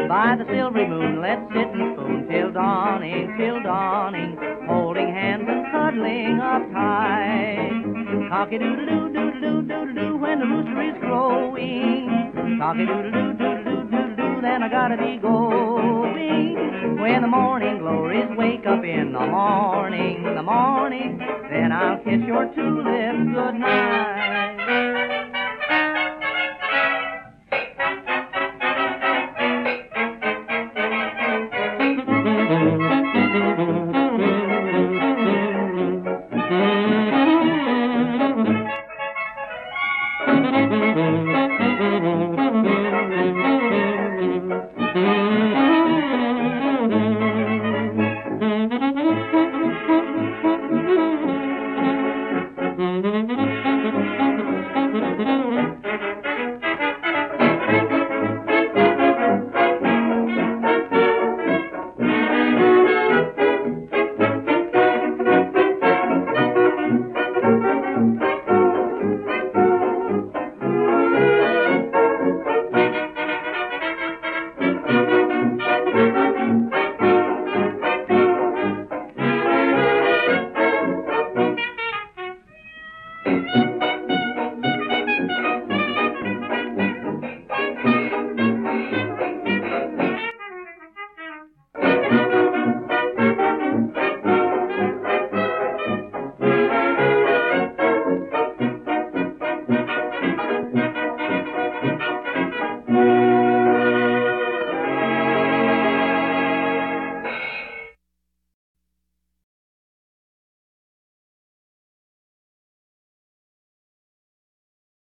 By the silvery moon, let's sit and spoon till dawning, holding hands and cuddling up tight. Cocky-doodle-doo, when the rooster is crowing. Cocky-doodle-doo, then I gotta be going. When the morning glories wake up in the morning, then I'll kiss your two lips goodnight.